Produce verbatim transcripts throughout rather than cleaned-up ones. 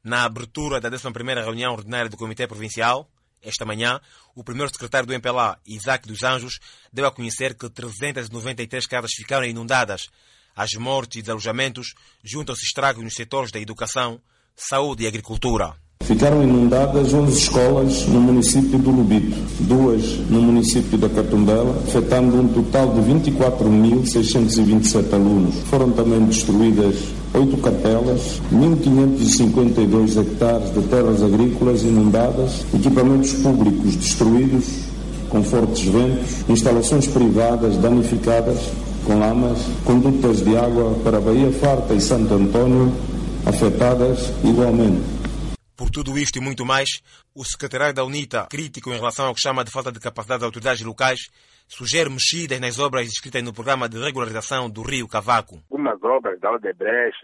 Na abertura da décima primeira reunião ordinária do Comitê Provincial, esta manhã, o primeiro secretário do M P L A, Isaac dos Anjos, deu a conhecer que trezentas e noventa e três casas ficaram inundadas. As mortes e desalojamentos juntam-se estragos nos setores da educação, saúde e agricultura. Ficaram inundadas onze escolas no município do Lubito, duas no município da Catundela, afetando um total de vinte e quatro mil seiscentos e vinte e sete alunos. Foram também destruídas oito capelas, mil quinhentos e cinquenta e dois hectares de terras agrícolas inundadas, equipamentos públicos destruídos com fortes ventos, instalações privadas danificadas com lamas, condutas de água para Baía Farta e Santo Antônio afetadas igualmente. Por tudo isto e muito mais, o secretário da UNITA, crítico em relação ao que chama de falta de capacidade das autoridades locais, sugere mexidas nas obras inscritas no programa de regularização do Rio Cavaco. Algumas obras da Odebrecht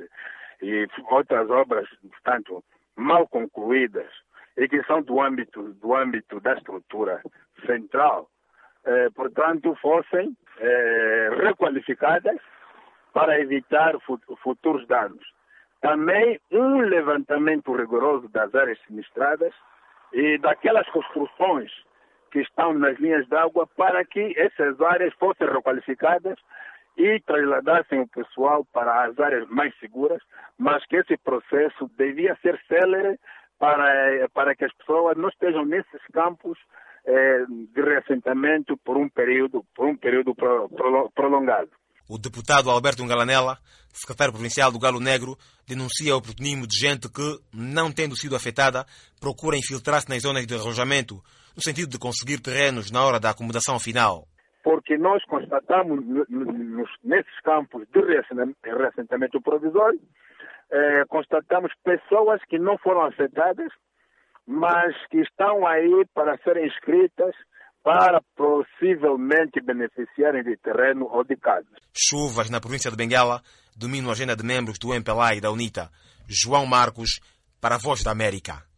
e outras obras, portanto, mal concluídas e que são do âmbito, do âmbito da estrutura central, eh, portanto, fossem eh, requalificadas para evitar futuros danos. Também um levantamento rigoroso das áreas sinistradas e daquelas construções que estão nas linhas d'água para que essas áreas fossem requalificadas e trasladassem o pessoal para as áreas mais seguras, mas que esse processo devia ser célere para, para que as pessoas não estejam nesses campos eh, de reassentamento por um período, por um período pro, pro, prolongado. O deputado Alberto Ngalanela, secretário provincial do Galo Negro, denuncia o oportunismo de gente que, não tendo sido afetada, procura infiltrar-se nas zonas de arrojamento, no sentido de conseguir terrenos na hora da acomodação final. Porque nós constatamos nesses campos de reassentamento provisório, eh, constatamos pessoas que não foram afetadas, mas que estão aí para serem inscritas para possivelmente beneficiarem de terreno ou de casas. Chuvas na província de Benguela dominam a agenda de membros do M P L A e da UNITA. João Marcos, para a Voz da América.